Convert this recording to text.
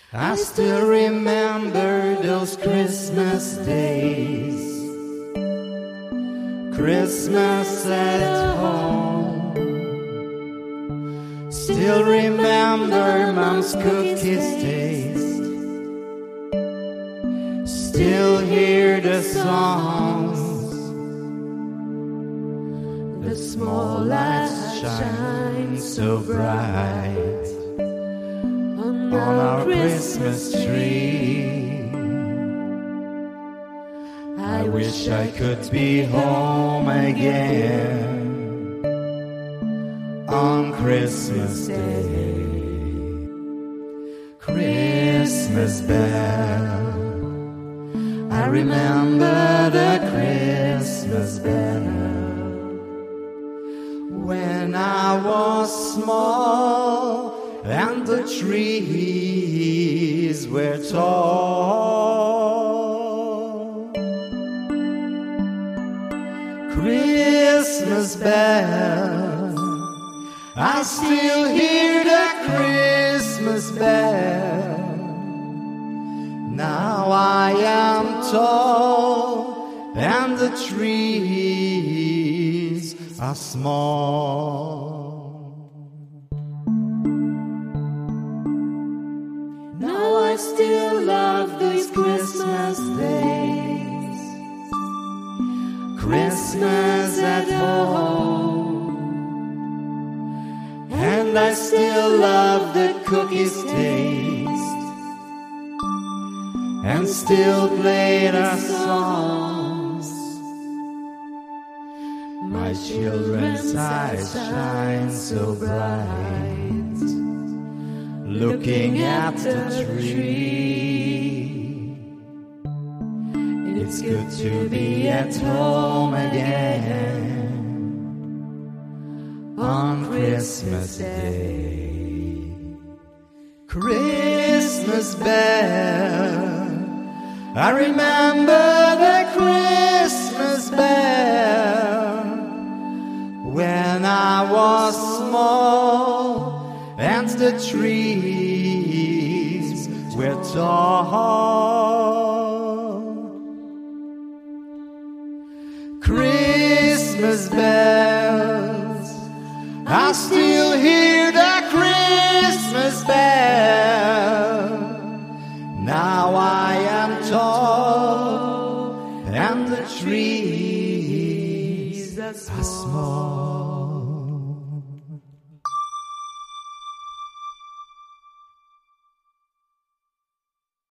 I still remember those Christmas days, Christmas at home. Still remember Mom's cookies taste, still hear the songs. The small lights shine so bright on our Christmas tree. I wish I could be home again on Christmas Day. Christmas bell, I remember the Christmas bell. When I was small and the trees were tall, Christmas bell, I still hear the Christmas bell. Now I am tall and the trees are small. Now I still love these Christmas days, Christmas at home, and I still love the cookies taste, and still play the songs. My children's eyes shine so bright, looking at the tree. It's good to be at home again on Christmas Day. Christmas bell, I remember the Christmas bell. When I was small and the trees were tall,